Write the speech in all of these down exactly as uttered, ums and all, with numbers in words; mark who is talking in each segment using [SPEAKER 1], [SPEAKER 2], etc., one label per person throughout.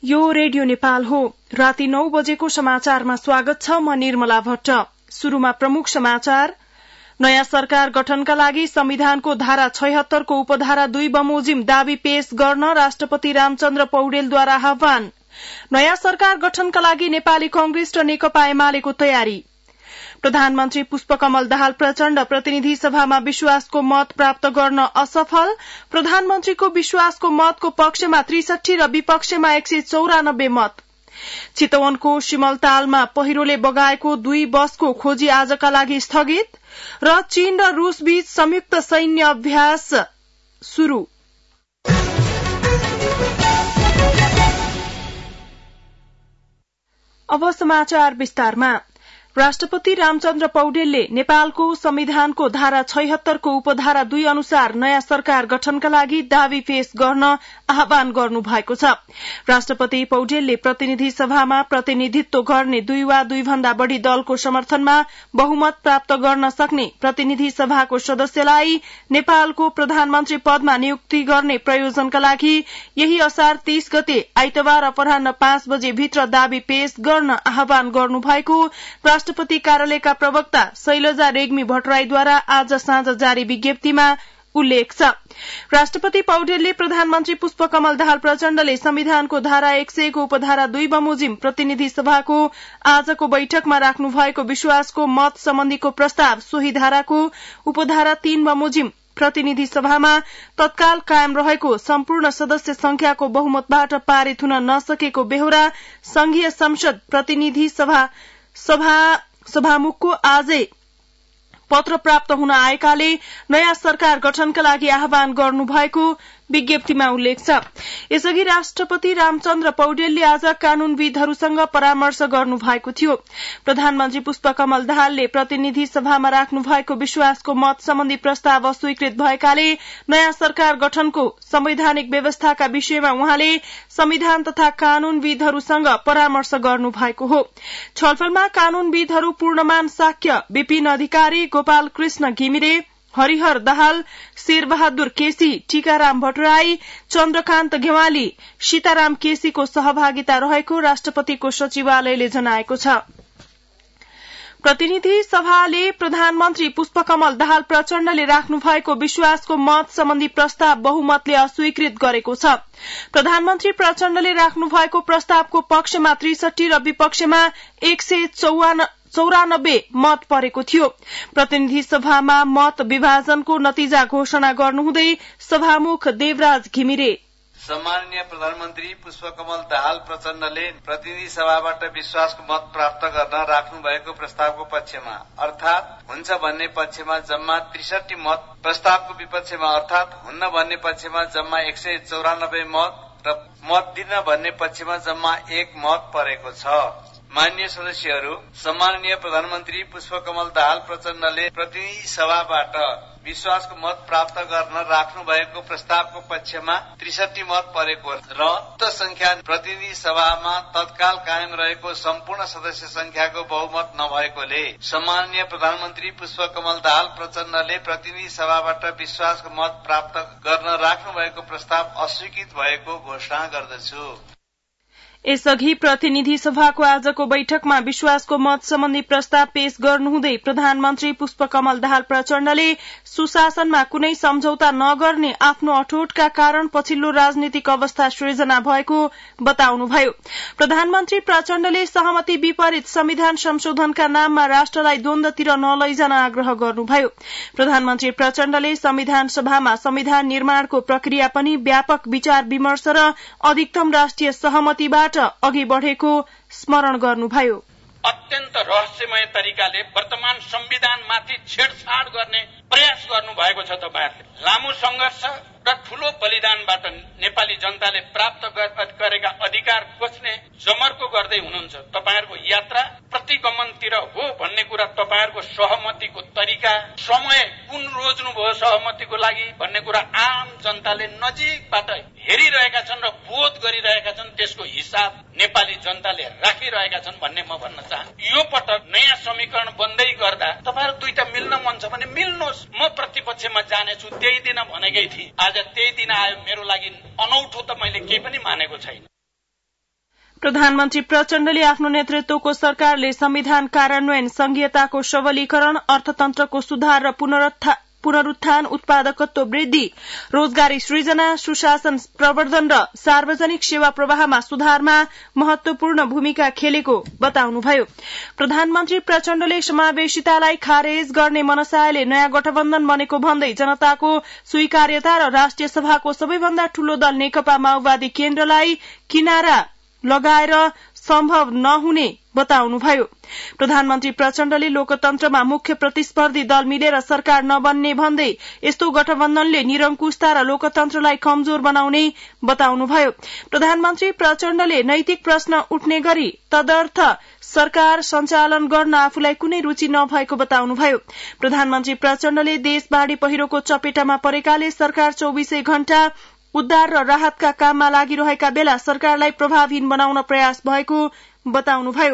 [SPEAKER 1] यो रेडियो नेपाल हो। राति नौ बजेको समाचारमा स्वागत छ। म निर्मला भट्ट। शुरूमा प्रमुख समाचार। नयाँ सरकार गठनका लागि संविधानको धारा छयहत्तरको उपधारा दुई बमोजिम दावी पेश गर्न राष्ट्रपति रामचन्द्र पौडेलद्वारा आह्वान। नयाँ सरकार गठनका लागि नेपाली कांग्रेस र नेकपा एमालेको तयारी। प्रधानमन्त्री पुष्पकमल दाहाल प्रचण्ड प्रतिनिधि सभामा विश्वासको मत प्राप्त गर्न असफल। प्रधानमन्त्रीको विश्वासको मतको पक्षमा त्रिसठी र विपक्षमा एक सय चौरानब्बे मत। चितवनको सिमलतालमा पहिरोले बगाएको दुई बसको खोजी आजका लागि स्थगित। र चीन र रूस बीच संयुक्त सैन्य अभ्यास शुरू। अब समाचार विस्तारमा। राष्ट्रपति रामचन्द्र पौडेलले नेपालको संविधानको धारा छयहत्तरको उपधारा दुई अनुसार नयाँ सरकार गठनका लागि दावी पेश गर्न आह्वान गर्नु भएको छ। राष्ट्रपति पौडेलले प्रतिनिधि सभामा प्रतिनिधित्व गर्ने दुई वा दुई भन्दा बढ़ी दलको समर्थनमा बहुमत प्राप्त गर्न सक्ने प्रतिनिधि सभाको सदस्यलाई नेपालको प्रधानमन्त्री पदमा नियुक्ति गर्ने प्रयोजनका लागि यही असार तीस गते आइतबार अपराह्न पाँच बजे भित्र दावी पेश गर्न आह्वान गर्नु भएको राष्ट्रपति कार्यालयका प्रवक्ता शैलजा रेग्मी भट्टराईद्वारा आज साँझ जारी विज्ञप्तिमा उल्लेख छ। राष्ट्रपति पौडेलले प्रधानमन्त्री पुष्पकमल दाहाल प्रचण्डले संविधानको धारा एक सयको उपधारा दुई बमोजिम प्रतिनिधि सभाको आजको बैठकमा राख्नु भएको विश्वासको मत सम्बन्धीको प्रस्ताव सोही धाराको उपधारा तीन बमोजिम प्रतिनिधि सभामा तत्काल कायम रहेको सम्पूर्ण सदस्य संख्याको बहुमतबाट पारित हुन नसकेको बेहोरा संघीय संसद प्रतिनिधि सभा सभा सभामुखको आजै पत्र प्राप्त हुन आएकाले नयाँ सरकार गठनका लागि आह्वान गर्नु भएको विज्ञप्तिमा उल्लेख छ। यसअघि राष्ट्रपति रामचन्द्र पौडेलले आज कानूनविदहरूसँग परामर्श गर्नु भएको थियो। प्रधानमन्त्री पुष्पकमल दाहालले प्रतिनिधि सभामा राख्नु भएको विश्वासको मत सम्बन्धी प्रस्ताव अस्वीकृत भएकाले नयाँ सरकार गठनको संवैधानिक व्यवस्थाका विषयमा उहाँले संविधान तथा कानूनविदहरूसँग परामर्श गर्नु भएको हो। छलफलमा कानूनविदहरू पूर्णमान साक्य, विपिन अधिकारी, गोपाल कृष्ण घिमिरे, हरिहर दाहाल, शेरबहादुर केसी, टीकाराम भट्टराई, चन्द्रकान्त गेवाली, सीताराम केसीको सहभागिता रहेको राष्ट्रपतिको सचिवालयले जनाएको छ। प्रतिनिधि सभाले प्रधानमन्त्री पुष्पकमल दाहाल प्रचण्डले राख्नु भएको विश्वासको मत सम्बन्धी प्रस्ताव बहुमतले अस्वीकृत गरेको छ। प्रधानमन्त्री प्रचण्डले राख्नु भएको प्रस्तावको पक्षमा त्रिसठी र विपक्षमा एक सय चौरानब्बे मत परेको थियो। प्रतिनिधि सभामा मत विभाजनको नतिजा घोषणा गर्नुहुँदै सभामुख देवराज घिमिरे
[SPEAKER 2] सम्माननीय प्रधानमन्त्री पुष्पकमल दाहाल प्रचण्डले प्रतिनिधि सभाबाट विश्वासको मत प्राप्त गर्न राख्नु भएको प्रस्तावको पक्षमा अर्थात हुन्छ भन्ने पक्षमा जम्मा त्रिसठी मत, प्रस्तावको विपक्षमा अर्थात हुन्न भन्ने पक्षमा जम्मा एक सय चौरानब्बे मत र मत दिन भन्ने पक्षमा जम्मा एक मत परेको छ। माननीय सदस्यहरू, सम्माननीय प्रधानमन्त्री पुष्पकमल दाहाल प्रचण्डले प्रतिनिधि सभाबाट विश्वासको मत प्राप्त गर्न राख्नु भएको प्रस्तावको पक्षमा त्रिसठी मत परेको र उक्त संख्या प्रतिनिधि सभामा तत्काल कायम रहेको सम्पूर्ण सदस्य संख्याको बहुमत नभएकोले सम्माननीय प्रधानमन्त्री पुष्पकमल दाहाल प्रचण्डले प्रतिनिधि सभाबाट विश्वासको मत प्राप्त गर्न राख्नु भएको प्रस्ताव अस्वीकृत भएको घोषणा गर्दछु।
[SPEAKER 1] यसअघि प्रतिनिधि सभाको आजको बैठकमा विश्वासको मत सम्बन्धी प्रस्ताव पेश गर्नुहुँदै प्रधानमन्त्री पुष्पकमल दाहाल प्रचण्डले सुशासनमा कुनै सम्झौता नगर्ने आफ्नो अठोटका कारण पछिल्लो राजनीतिक अवस्था सृजना भएको बताउनुभयो। प्रधानमन्त्री प्रचण्डले सहमति विपरीत संविधान संशोधनका नाममा राष्ट्रलाई द्वन्द्वतिर नलैजान आग्रह गर्नुभयो। प्रधानमन्त्री प्रचण्डले संविधान सभामा संविधान निर्माणको प्रक्रिया पनि व्यापक विचार विमर्श र अधिकतम राष्ट्रिय सहमतिबाट अघि बढ़ेको स्मरण गर्नुभयो।
[SPEAKER 3] अत्यन्त रहस्यमय तरिकाले वर्तमान संविधानमाथि छेडछाड गर्ने प्रयास गर्नु भएको छ। तपाईहरुले लामो संघर्ष र ठूलो बलिदानबाट नेपाली जनताले प्राप्त गरेका अधिकार खोज्ने जमर्को गर्दै हुनुहुन्छ। तपाईहरुको यात्रा प्रतिगमनतिर हो भन्ने कुरा तपाईहरुको सहमतिको तरिका, समय कुन रोज्नु भयो सहमतिको लागि भन्ने कुरा आम जनताले नजिकबाट हेरिरहेका छन् र बोध गरिरहेका छन्। त्यसको हिसाब नेपाली जनताले राखिरहेका छन् भन्ने म भन्न चाहन्छु। यो पटक नयाँ समीकरण बन्दै गर्दा तपाईहरु दुईटा मिल्न मन छ भने मिल्नुहोस्, म प्रतिपक्षमा जानेछु त्यही दिन भनेकै थिए। आज त्यही दिन आयो, मेरो लागि अनौठो त मैले केही पनि मानेको छैन।
[SPEAKER 1] प्रधानमन्त्री प्रचण्डले आफ्नो नेतृत्वको सरकारले संविधान कार्यान्वयन, संघीयताको सबलीकरण, अर्थतन्त्रको सुधार र पुनरुत्थान, उत्पादकत्व वृद्धि, रोजगारी सृजना, सुशासन प्रवर्धन र सार्वजनिक सेवा प्रवाहमा सुधारमा महत्वपूर्ण भूमिका खेलेको बताउनुभयो। प्रधानमन्त्री प्रचण्डले समावेशितालाई खारेज गर्ने मनसायले नयाँ गठबन्धन बनेको भन्दै जनताको स्वीकार्यता र राष्ट्रिय सभाको सबैभन्दा ठूलो दल नेकपा माओवादी केन्द्रलाई किनारा लगाएर सम्भव नहुने बताउनुभयो। प्रधानमन्त्री प्रचण्डले लोकतन्त्रमा मुख्य प्रतिस्पर्धी दल मिलेर सरकार नबन्ने भन्दै यस्तो गठबन्धनले निरंकुशता र लोकतन्त्रलाई कमजोर बनाउने बताउनुभयो। प्रधानमन्त्री प्रचण्डले नैतिक प्रश्न उठ्ने गरी तदर्थ सरकार सञ्चालन गर्न आफूलाई कुनै रुचि नभएको बताउनुभयो। प्रधानमन्त्री प्रचण्डले देश बाढ़ी पहिरोको चपेटामा परेकाले सरकार चौबीसै घण्टा उद्धार र राहतका काममा लागिरहेका बेला सरकारलाई प्रभावहीन बनाउन प्रयास भएको बताउनुभयो।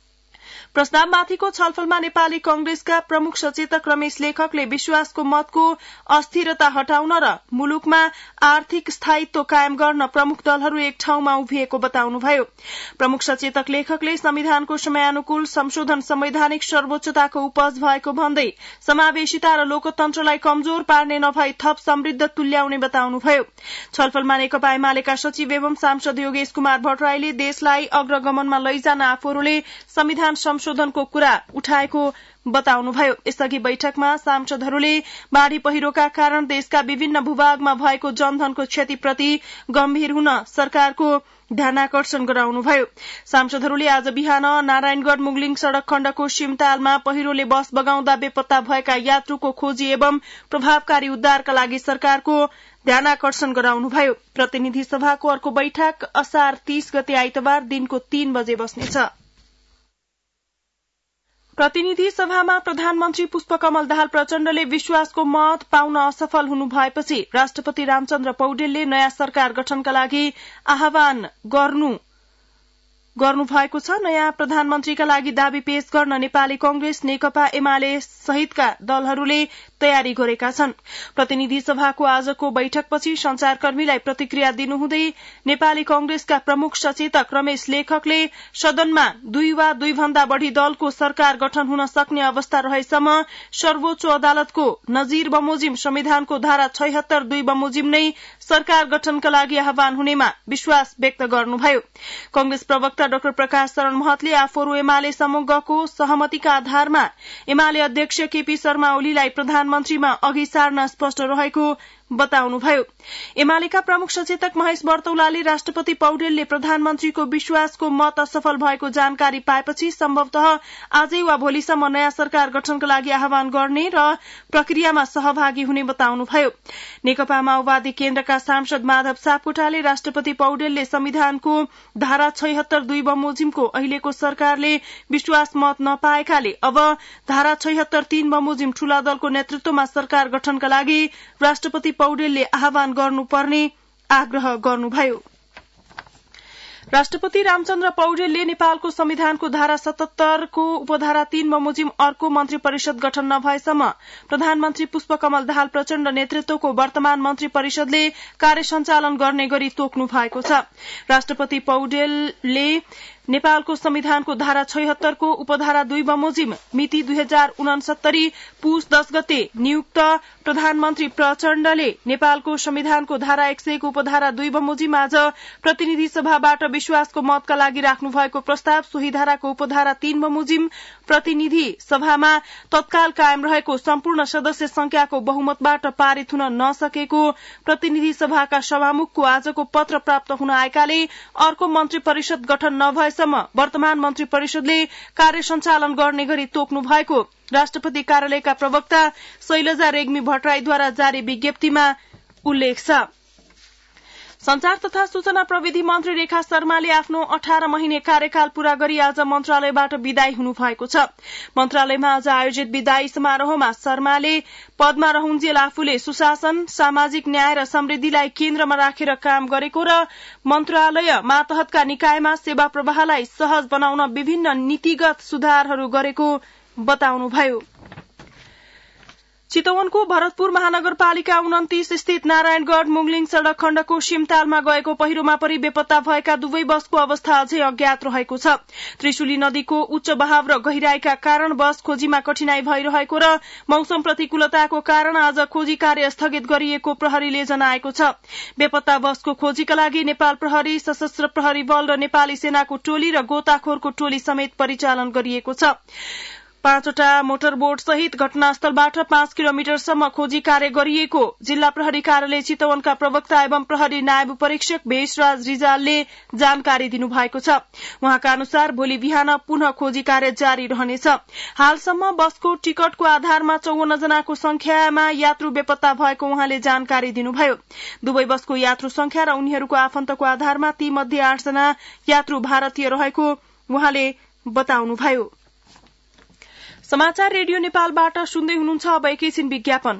[SPEAKER 1] प्रस्तावमाथिको छलफलमा नेपाली कंग्रेसका प्रमुख सचेतक रमेश लेखकले विश्वासको मतको अस्थिरता हटाउन र मुलुकमा आर्थिक स्थायित्व कायम गर्न प्रमुख दलहरू एक ठाउँमा उभिएको बताउनुभयो। प्रमुख सचेतक लेखकले संविधानको समयानुकूल संशोधन संवैधानिक सर्वोच्चताको उपज भएको भन्दै समावेशिता र लोकतन्त्रलाई कमजोर पार्ने नभई थप समृद्ध तुल्याउने बताउनुभयो। छलफलमा नेकपा एमालेका सचिव एवं सांसद योगेश कुमार भट्टराईले देशलाई अग्रगमनमा लैजान आफूहरूले संविधान संशोधनको कुरा उठाएको बताउनुभयो। यसअघि बैठकमा सांसदहरूले बाढ़ी पहिरोका कारण देशका विभिन्न भूभागमा भएको जनधनको क्षतिप्रति गम्भीर हुन सरकारको ध्यानाकर्षण गराउनुभयो। सांसदहरूले आज बिहान नारायणगढ़ मुगलिङ सड़क खण्डको सिमतालमा पहिरोले बस बगाउँदा बेपत्ता भएका यात्रुको खोजी एवं प्रभावकारी उद्धारका लागि सरकारको ध्यानाकर्षण गराउनुभयो। प्रतिनिधि सभाको अर्को बैठक असार तीस गते आइतबार दिनको तीन बजे बस्नेछ। प्रतिनिधि सभामा प्रधानमन्त्री पुष्पकमल दाहाल प्रचण्डले विश्वासको मत पाउन असफल हुनु भएपछि राष्ट्रपति रामचन्द्र पौडेलले नयाँ सरकार गठनका लागि आह्वान गर्नु गर्नुभएको छ। नयाँ प्रधानमन्त्रीका लागि दावी पेश गर्न नेपाली कंग्रेस, नेकपा एमाले सहितका दलहरूले तयारी गरेका छन्। प्रतिनिधि सभाको आजको बैठकपछि संचारकर्मीलाई प्रतिक्रिया दिनुहुँदै नेपाली कंग्रेसका प्रमुख सचेतक रमेश लेखकले सदनमा दुई वा दुई भन्दा बढ़ी दलको सरकार गठन हुन सक्ने अवस्था रहेसम्म सर्वोच्च अदालतको नजीर बमोजिम संविधानको धारा छयहत्तर दुई बमोजिम नै सरकार गठनका लागि आह्वान हुनेमा विश्वास व्यक्त गर्नुभयो। कंग्रेस प्रवक्ता डाक्टर प्रकाश शरण महतले आफूहरू एमाले समूहको सहमतिका आधारमा एमाले अध्यक्ष केपी शर्मा ओलीलाई प्रधानमन्त्रीमा अघि सार्न स्पष्ट रहेको बताउनुभयो। एमालेका प्रमुख सचेतक महेश बर्तौलाले राष्ट्रपति पौडेलले प्रधानमन्त्रीको विश्वासको मत असफल भएको जानकारी पाएपछि सम्भवतः आजै वा भोलिसम्म नयाँ सरकार गठनका लागि आह्वान गर्ने र प्रक्रियामा सहभागी हुने बताउनुभयो। नेकपा माओवादी केन्द्रका सांसद माधव सापकोटाले राष्ट्रपति पौडेलले संविधानको धारा छयहत्तर दुई बमोजिमको अहिलेको सरकारले विश्वास मत नपाएकाले अब धारा छयहत्तर तीन बमोजिम ठूला दलको नेतृत्वमा सरकार गठनका लागि राष्ट्रपति पौडेलले आह्वान गर्नुपर्ने आग्रह गर्नुभयो। राष्ट्रपति रामचन्द्र पौडेलले नेपालको संविधानको धारा सतहत्तरको उपधारा तीन बमोजिम अर्को मन्त्री परिषद गठन नभएसम्म प्रधानमन्त्री पुष्पकमल दाहाल प्रचण्ड नेतृत्वको वर्तमान मन्त्री परिषदले कार्य सञ्चालन गर्ने गरी तोक्नु भएको छ। राष्ट्रपति पौडेलले नेपालको संविधानको धारा छयहत्तरको उपधारा दुई बमोजिम मिति दुई हजार उनसत्तरी पुष दश गते नियुक्त प्रधानमन्त्री प्रचण्डले नेपालको संविधानको धारा एक सयको उपधारा दुई बमोजिम आज प्रतिनिधि सभाबाट विश्वासको मतका लागि राख्नु भएको प्रस्ताव सोही धाराको उपधारा तीन बमोजिम प्रतिनिधि सभामा तत्काल कायम रहेको सम्पूर्ण सदस्य संख्याको बहुमतबाट पारित हुन नसकेको प्रतिनिधि सभाका सभामुखको आजको पत्र प्राप्त हुन आएकाले अर्को मन्त्री परिषद गठन नभए वर्तमान मन्त्री परिषदले कार्य सञ्चालन गर्ने गरी तोक्नु भएको राष्ट्रपति कार्यालयका प्रवक्ता शैलजा रेग्मी भट्टराईद्वारा जारी विज्ञप्तिमा उल्लेख छ। संचार तथा सूचना प्रविधि मन्त्री रेखा शर्माले आफ्नो अठार महिने कार्यकाल पूरा गरी आज मन्त्रालयबाट विदाई हुनुभएको छ। मन्त्रालयमा आज आयोजित विदाई समारोहमा शर्माले पदमा रहुन्जेल आफूले सुशासन, सामाजिक न्याय र समृद्धिलाई केन्द्रमा राखेर काम गरेको र मन्त्रालय मातहतका निकायमा सेवा प्रवाहलाई सहज बनाउन विभिन्न नीतिगत सुधारहरू गरेको बताउनुभयो। चितवनको भरतपुर महानगरपालिका उन्तिस स्थित नारायणगढ़ मुङलिङ सड़क खण्डको सिमतालमा गएको पहिरोमा परि बेपत्ता भएका दुवै बसको अवस्था अझै अज्ञात रहेको छ। त्रिशुली नदीको उच्च बहाव र गहिराईका कारण बस खोजीमा कठिनाई भइरहेको र मौसम प्रतिकूलताको कारण आज खोजी कार्य स्थगित गरिएको प्रहरीले जनाएको छ। बेपत्ता बसको खोजीका लागि नेपाल प्रहरी, सशस्त्र प्रहरी बल र नेपाली सेनाको टोली र गोताखोरको टोली समेत परिचालन गरिएको छ। पाँचवटा मोटरबोट सहित घटनास्थलबाट पाँच किलोमिटरसम्म खोजी कार्य गरिएको जिल्ला प्रहरी कार्यालय चितवनका प्रवक्ता एवं प्रहरी नायब परीक्षक भेषराज रिजालले जानकारी दिनुभएको छ। उहाँका अनुसार भोलि बिहान पुनः खोजी कार्य जारी रहनेछ। हालसम्म बसको टिकटको आधारमा चौवन्न जनाको संख्यामा यात्रु बेपत्ता भएको उहाँले जानकारी दिनुभयो। दुवै बसको यात्रु संख्या र उनीहरूको आफन्तको आधारमा ती मध्ये आठजना यात्रु भारतीय रहेको उहाँले बताउनुभयो। समाचार रेडियो नेपालबाट सुन्दै हुनुहुन्छ। अब एकैछिन विज्ञापन।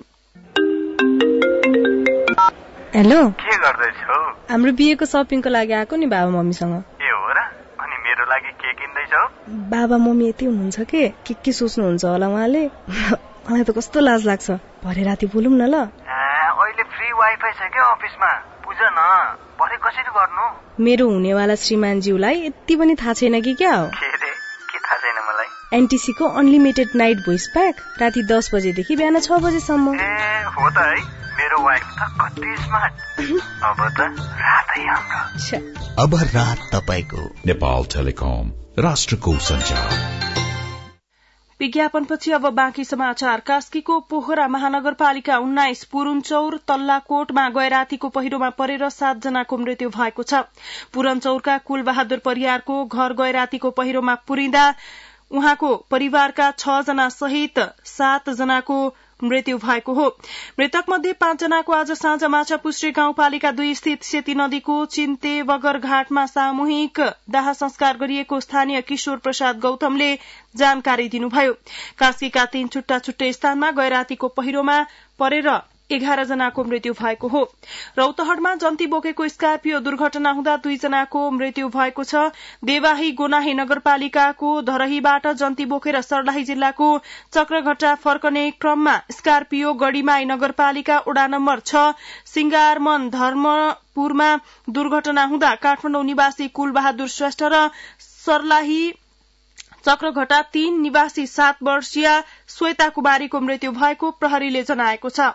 [SPEAKER 4] हेलो,
[SPEAKER 5] के गर्दैछौ?
[SPEAKER 4] हाम्रो बिहेको सपिङको लागि आएको नि बाबा मम्मीसँग।
[SPEAKER 5] ए हो र? अनि मेरो लागि के किन्दैछौ?
[SPEAKER 4] बाबा मम्मी यति हुनुहुन्छ के के के सोच्नुहुन्छ होला उहाँले। मलाई त कस्तो लाज लाग्छ। भरे राति बोलौँ न ल।
[SPEAKER 5] अहिले फ्री वाइफाई छ के अफिसमा? बुझ न, भरे कसरी गर्नु?
[SPEAKER 4] मेरो हुनेवाला श्रीमानज्यूलाई यति पनि थाहा छैन कि क्या हो?
[SPEAKER 5] के रे? के थाहा छैन मलाई?
[SPEAKER 4] एनटीसी को अनलिमिटेड नाइट भोइस प्याक राति दस बजेदेखि बिहान छ बजेसम्म।
[SPEAKER 5] ए हो त है, मेरो वाइफ त कति स्मार्ट। अब त रातै हाम्रो।
[SPEAKER 6] अब रात तपाईको। नेपाल टेलिकम, राष्ट्रको सञ्चार।
[SPEAKER 1] विज्ञापनपछि अब बाँकी समाचार। कास्कीको पोखरा महानगरपालिका उन्नाइस पुरुन्चौर तल्लाकोटमा गए रातिको पहिरोमा परेर सातजनाको मृत्यु भएको छ। पुरनचौरका कुलबहादुर परियारको घर गए रातिको पहिरोमा पुरिँदा उहाँको परिवारका छ जना सहित सात जनाको मृत्यु भएको हो। मृतक मध्ये पाँच जनाको आज साँझ माछापुच्छ्रे गाउँपालिका दुई स्थित सेती नदीको चिन्ते बगर घाटमा सामूहिक दाह संस्कार गरिएको स्थानीय किशोर प्रसाद गौतमले जानकारी दिनुभयो। कास्कीका तीन छुट्टा छुट्टै स्थानमा गए रातिको पहिरोमा परेर एघार जनाको मृत्यु भएको हो। रौतहटमा जन्ती बोकेको स्कार्पियो दुर्घटना हुँदा दुईजनाको मृत्यु भएको छ। देवाही गोनाही नगरपालिकाको धरहीबाट जन्ती बोकेर सर्लाही जिल्लाको चक्रघट्टा फर्कने क्रममा स्कार्पियो गढीमाई नगरपालिका ओडा नम्बर छ सिंगारमन धर्मपुरमा दुर्घटना हुँदा काठमाडौँ निवासी कुलबहादुर श्रेष्ठ र सर्लाही चक्रघट्टा तीन निवासी सात वर्षीय श्वेता कुमारीको मृत्यु भएको प्रहरीले जनाएको छ।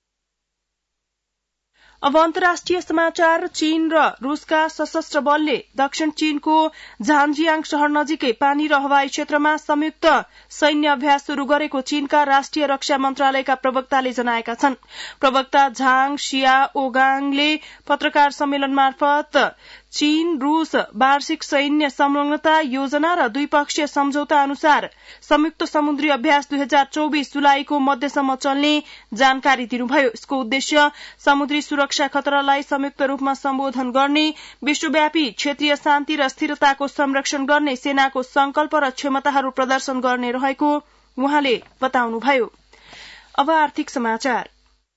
[SPEAKER 1] अब अन्तर्राष्ट्रिय समाचार। चीन र रूसका सशस्त्र बलले दक्षिण चीनको झान्जियाङ शहर नजिकै पानी र हवाई क्षेत्रमा संयुक्त सैन्य अभ्यास शुरू गरेको चीनका राष्ट्रिय रक्षा मन्त्रालयका प्रवक्ताले जनाएका छन्। प्रवक्ता झाङ शिया ओगाङले पत्रकार सम्मेलन मार्फत चीन रूस वार्षिक सैन्य संलग्नता योजना र द्विपक्षीय सम्झौता अनुसार संयुक्त समुद्री अभ्यास दुई हजार चौबिस जुलाईको मध्यसम्म चल्ने जानकारी दिनुभयो। यसको उद्देश्य समुद्री सुरक्षा खतरालाई संयुक्त रूपमा सम्बोधन गर्ने, विश्वव्यापी क्षेत्रीय शान्ति र स्थिरताको संरक्षण गर्ने सेनाको संकल्प र क्षमताहरू प्रदर्शन गर्ने रहेको उहाँले बताउनुभयो। अब आर्थिक समाचार।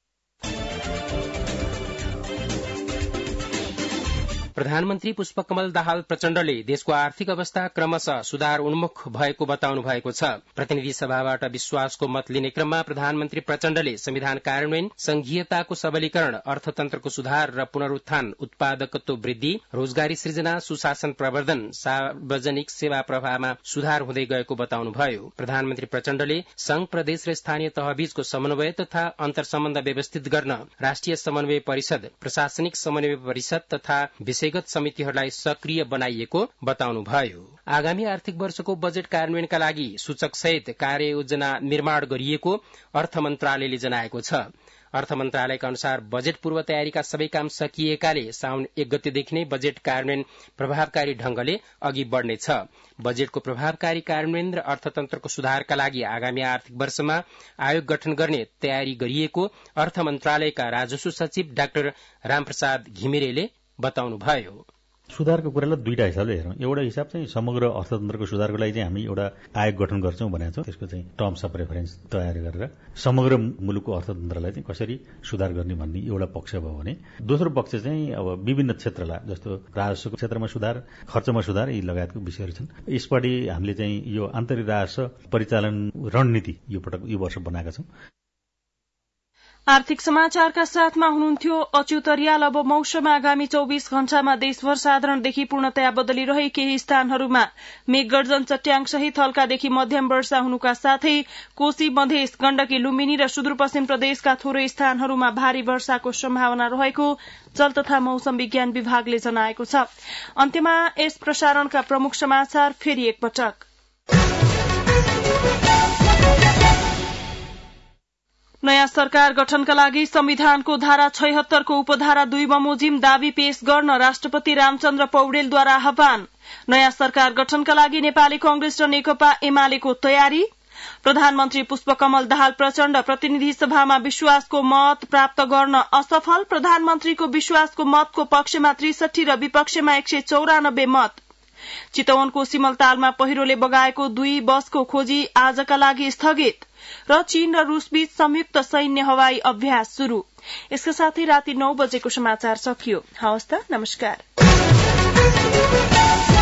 [SPEAKER 7] प्रधानमन्त्री पुष्पकमल दाहाल प्रचण्डले देशको आर्थिक अवस्था क्रमशः सुधार उन्मुख भएको बताउनु भएको छ। प्रतिनिधि सभाबाट विश्वासको मत लिने क्रममा प्रधानमन्त्री प्रचण्डले संविधान कार्यान्वयन, संघीयताको सबलीकरण, अर्थतन्त्रको सुधार र पुनरुत्थान, उत्पादकत्व वृद्धि, रोजगारी सृजना, सुशासन प्रवर्धन, सार्वजनिक सेवा प्रवाहमा सुधार हुँदै गएको बताउनुभयो। प्रधानमन्त्री प्रचण्डले संघ, प्रदेश र स्थानीय तहबीचको समन्वय तथा अन्तर्सम्बन्ध व्यवस्थित गर्न राष्ट्रिय समन्वय परिषद, प्रशासनिक समन्वय परिषद तथा विषयगत समितिहरूलाई सक्रिय बनाइएको बताउनुभयो। आगामी आर्थिक वर्षको बजेट कार्यान्वयनका लागि सूचक सहित कार्ययोजना निर्माण गरिएको अर्थ मन्त्रालयले जनाएको छ। अर्थ मन्त्रालयका अनुसार बजेट पूर्व तयारीका सबै काम सकिएकाले साउन एक गतेदेखि नै बजेट कार्यान्वयन प्रभावकारी ढंगले अघि बढ़नेछ। बजेटको प्रभावकारी कार्यान्वयन र अर्थतन्त्रको सुधारका लागि आगामी आर्थिक वर्षमा आयोग गठन गर्ने तयारी गरिएको अर्थ मन्त्रालयका राजस्व सचिव डाक्टर रामप्रसाद घिमिरेले बताउनुभयो।
[SPEAKER 8] सुधारको कुरालाई दुईटा हिसाबले हेरौँ। एउटा हिसाब चाहिँ समग्र अर्थतन्त्रको सुधारको लागि चाहिँ हामी एउटा आयोग गठन गर्छौं भनेका छौं। त्यसको चाहिँ टर्म्स अफ रेफरेन्स तयार गरेर समग्र मुलुकको अर्थतन्त्रलाई चाहिँ कसरी सुधार गर्ने भन्ने एउटा पक्ष भयो भने, दोस्रो पक्ष चाहिँ अब विभिन्न क्षेत्रलाई जस्तो राजस्वको क्षेत्रमा सुधार, खर्चमा सुधार यी लगायतको विषयहरू छन्। यसपालि हामीले चाहिँ यो आन्तरिक राजस्व परिचालन रणनीति यो पटक यो वर्ष बनाएका छौं।
[SPEAKER 1] आर्थिक समाचारका साथमा हुनुहुन्थ्यो अच्युत रियाल। अब मौसम आगामी चौबीस घण्टामा देशभर साधारणदेखि पूर्णतया बदली रही केही स्थानहरूमा मेघगर्जन चट्याङ सहित हल्कादेखि मध्यम वर्षा हुनुका साथै कोशी मधेस गण्डकी लुम्बिनी र सुदूरपश्चिम प्रदेशका थोरै स्थानहरूमा भारी वर्षाको सम्भावना रहेको जल तथा मौसम विज्ञान विभागले जनाएको छ। अन्त्यमा यस प्रसारणका प्रमुख समाचार फेरि एकपटक। नयाँ सरकार गठनका लागि संविधानको धारा छयहत्तरको उपधारा दुई बमोजिम दावी पेश गर्न राष्ट्रपति रामचन्द्र पौडेलद्वारा आह्वान। नयाँ सरकार गठनका लागि नेपाली कांग्रेस र नेकपा एमालेको तयारी। प्रधानमन्त्री पुष्पकमल दाहाल प्रचण्ड प्रतिनिधि सभामा विश्वासको मत प्राप्त गर्न असफल। प्रधानमन्त्रीको विश्वासको मतको पक्षमा त्रिसठी र विपक्षमा एक सय चौरानब्बे मत। चितवनको सिमलतालमा पहिरोले बगाएको दुई बसको खोजी आजका लागि स्थगित। र चीन र रूसबीच संयुक्त सैन्य हवाई अभ्यास शुरू। यसका साथै राति नौ बजेको समाचार सकियो। हवस् त, नमस्कार।